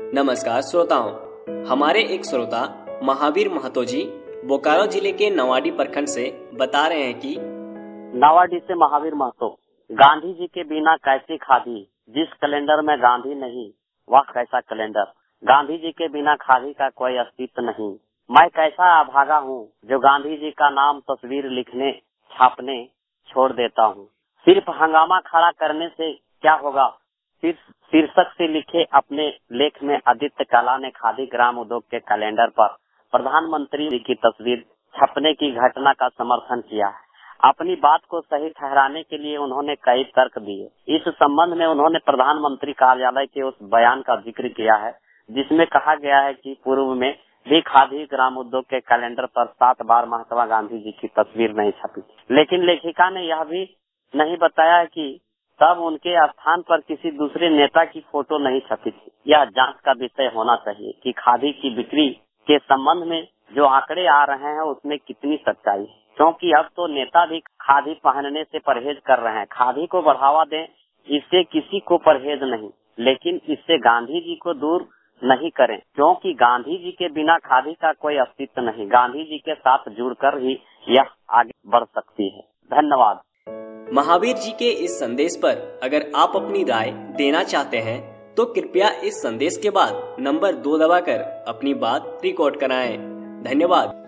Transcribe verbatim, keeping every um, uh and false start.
नमस्कार श्रोताओं, हमारे एक श्रोता महावीर महतो जी बोकारो जिले के नवाडी प्रखंड से बता रहे हैं कि नवाडी से महावीर महतो, गांधी जी के बिना कैसी खादी, जिस कैलेंडर में गांधी नहीं वह कैसा कैलेंडर, गांधी जी के बिना खादी का कोई अस्तित्व नहीं। मैं कैसा अभागा हूँ जो गांधी जी का नाम तस्वीर लिखने छापने छोड़ देता हूँ। सिर्फ हंगामा खड़ा करने से क्या होगा, सिर्फ शीर्षक से लिखे अपने लेख में आदित्य कला ने खादी ग्राम उद्योग के कैलेंडर पर प्रधानमंत्री जी की तस्वीर छपने की घटना का समर्थन किया है। अपनी बात को सही ठहराने के लिए उन्होंने कई तर्क दिए। इस संबंध में उन्होंने प्रधानमंत्री कार्यालय के उस बयान का जिक्र किया है जिसमें कहा गया है कि पूर्व में भी खादी ग्राम उद्योग के कैलेंडर पर सात बार महात्मा गांधी जी की तस्वीर नहीं छपी, लेकिन लेखिका ने यह भी नहीं बताया कि तब उनके स्थान पर किसी दूसरे नेता की फोटो नहीं छपी थी। यह जांच का विषय होना चाहिए कि खादी की बिक्री के संबंध में जो आंकड़े आ रहे हैं उसमें कितनी सच्चाई है, क्योंकि अब तो नेता भी खादी पहनने से परहेज कर रहे हैं। खादी को बढ़ावा दें, इससे किसी को परहेज नहीं, लेकिन इससे गांधी जी को दूर नहीं करें, क्योंकि गांधी जी के बिना खादी का कोई अस्तित्व नहीं। गांधी जी के साथ जुड़कर ही यह आगे बढ़ सकती है। धन्यवाद। महावीर जी के इस संदेश पर अगर आप अपनी राय देना चाहते हैं तो कृपया इस संदेश के बाद नंबर दो दबाकर अपनी बात रिकॉर्ड कराएं। धन्यवाद।